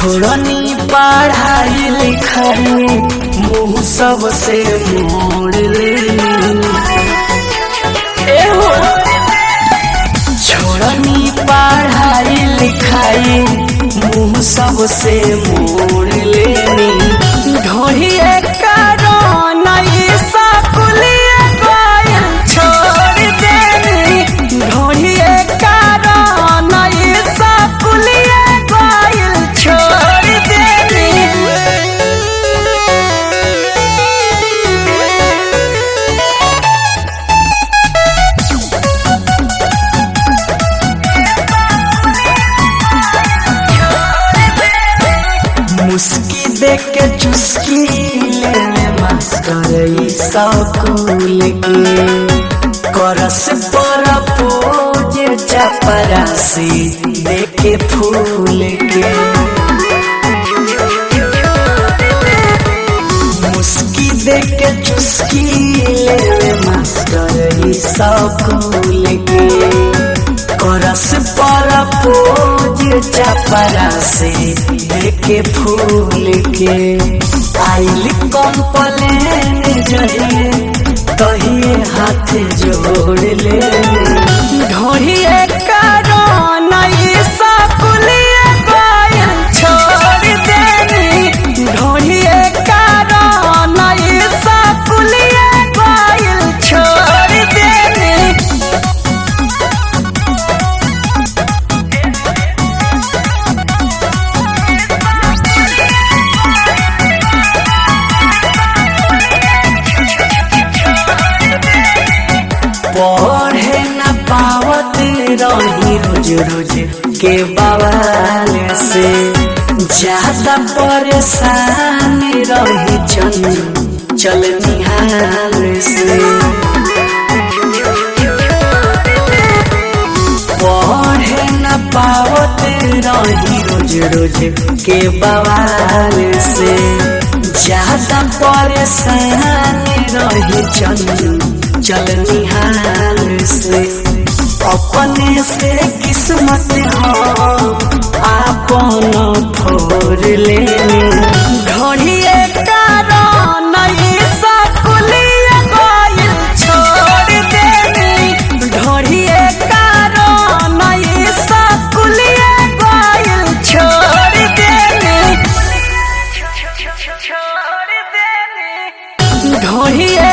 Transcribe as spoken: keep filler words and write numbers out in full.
छोड़नी पढ़ाई लिखाई मुँह सबसे मोड़ लेनी। छोड़नी पढ़ाई लिखाई मुँह सबसे मोड़ लेनी। ढोहिए कारण स्कूलिए गइल छोड़ देनी। ढोहिए कारण स्कूलिए गइल छोड़ देनी। मुस्की देख के चुस्की ले मास्टर स्कूल के करस पर पोज चपरासी देखे फूल के। मुस्की देख के चुस्की ले मास्टर स्कूल के करस पर पोज चपरासी देखे फूल के। आइल कंप्लेन जहिए तहिए हाथ जोड़ ले। ढोहिए कारण स्कूलिए गइल छोड़ देनी। ढोहिए कारण स्कूलिए गइल छोड़ देनी। पढ़े न पावत रही रोज रोज के बवाल से ज्यादा परेशान रही चल चल निहाल से। पढ़े न पावत रही रोज रोज के बवाल से ज्यादा परेशान रही चल चल निहाल से। अपने से किस्मत हो आपन फोर लेनी। ढोहिए कारण स्कूलिए गइल छोड़ देनी। ढोहिए कारण स्कूलिए गइल छोड़ देनी। ढोहिए